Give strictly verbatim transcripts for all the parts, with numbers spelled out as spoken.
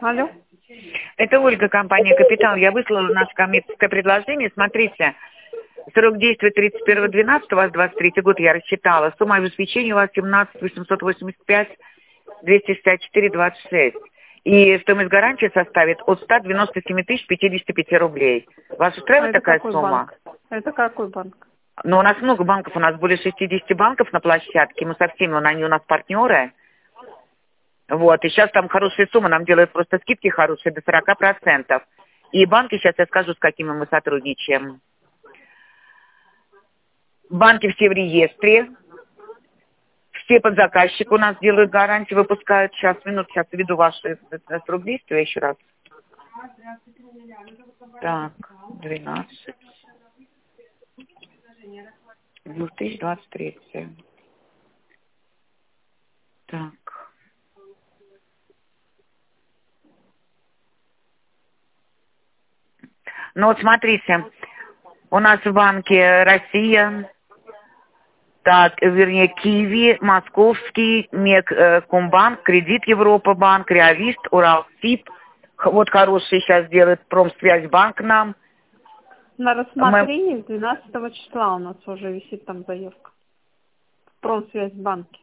Алло. Это Ольга, компания «Капитал». Я выслала наше коммерческое предложение. Смотрите, срок действия тридцать первое двенадцатое, у вас двадцать третий год, я рассчитала. Сумма обеспечения у вас семнадцать восемьсот восемьдесят пять двести шестьдесят четыре двадцать шесть. И стоимость гарантии составит от ста девяноста семи тысяч пятидесяти пяти рублей. Вас А устраивает это такая какой сумма? банк? Это какой банк? Ну, у нас много банков, у нас более шестидесяти банков на площадке. Мы со всеми, они у нас партнеры. Вот, и сейчас там хорошие суммы, нам делают просто скидки хорошие, до сорока процентов. И банки, сейчас я скажу, с какими мы сотрудничаем. Банки все в реестре, все под заказчик у нас делают гарантии, выпускают. Сейчас, минут, сейчас введу ваши срок действия еще раз. Так, двенадцать. две тысячи двадцать третий. Так. Ну вот смотрите, у нас в банке Россия, так, вернее, Киви, Московский, Мек, э, Комбанк, Кредит Европа банк, Реавист, Уралсиб. Х- Вот хороший сейчас делает Промсвязьбанк нам. На Мы... рассмотрении двенадцатого числа у нас уже висит там заявка. В Промсвязьбанке.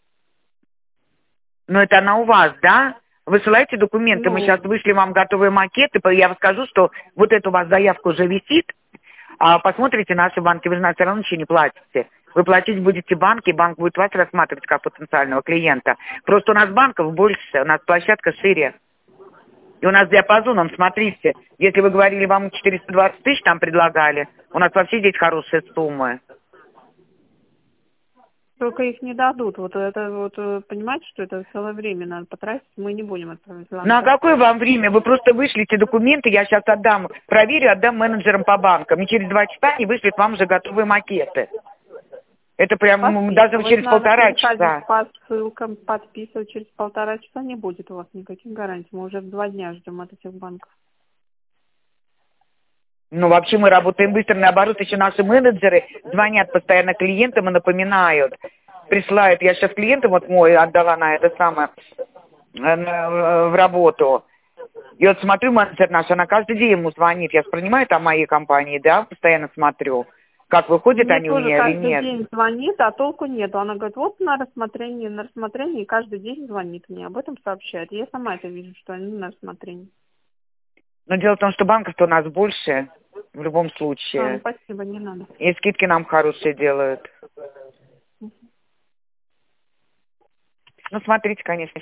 Ну это она у вас, да? Высылайте документы, мы Ну, сейчас вышли вам готовые макеты, я вам скажу, что вот эта у вас заявка уже висит, а посмотрите наши банки, вы же нас все равно ничего не платите. Вы платить будете банки, банк будет вас рассматривать как потенциального клиента. Просто у нас банков больше, у нас площадка шире. И у нас диапазоном, смотрите, если вы говорили, вам четыреста двадцать тысяч там предлагали, у нас вообще здесь хорошие суммы. только их не дадут. Вот это вот, э, понимаете, что это целое время надо потратить, мы не будем отправить Ну а звонка. какое вам время? Вы просто вышлите документы, я сейчас отдам, проверю, отдам менеджерам по банкам. И через два часа они вышлют вам уже готовые макеты. Это прям По м, даже списку. Вот через надо полтора переходить часа. по ссылкам, подписывать. Через полтора часа не будет у вас никаких гарантий. Мы уже два дня ждем от этих банков. Ну, вообще мы работаем быстро, наоборот, еще наши менеджеры звонят постоянно клиентам и напоминают. Присылают, я сейчас клиента вот мой отдала на это самое, э, на- в работу. И вот смотрю, менеджер наш, она каждый день ему звонит. Я же понимаю, там моей компании, да, постоянно смотрю, как выходят Мне они у тоже нее или каждый нет. день звонит, а толку нету. Она говорит, вот на рассмотрении, на рассмотрении, и каждый день звонит мне, об этом сообщает. Я сама это вижу, что они на рассмотрении. Но дело в том, что банков-то у нас больше, в любом А, ну случае. спасибо, не надо. И скидки нам хорошие делают. Ну, смотрите, конечно.